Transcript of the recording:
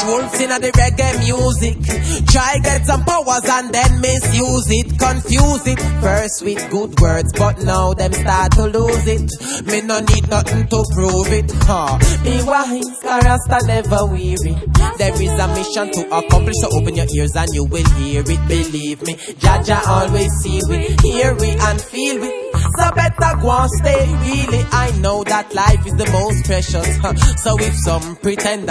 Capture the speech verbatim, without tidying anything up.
wolves in the reggae music. Try get some powers and then misuse it, confuse it. First with good words, but now them start to lose it. Me no need nothing to prove it. Huh. Be wise, Rasta never weary. There is a mission to accomplish, so open your ears and you will hear it. Believe me, Jaja always see we, hear we and feel we. So better go and stay really. I know that life is the most precious. Huh. So if some pretend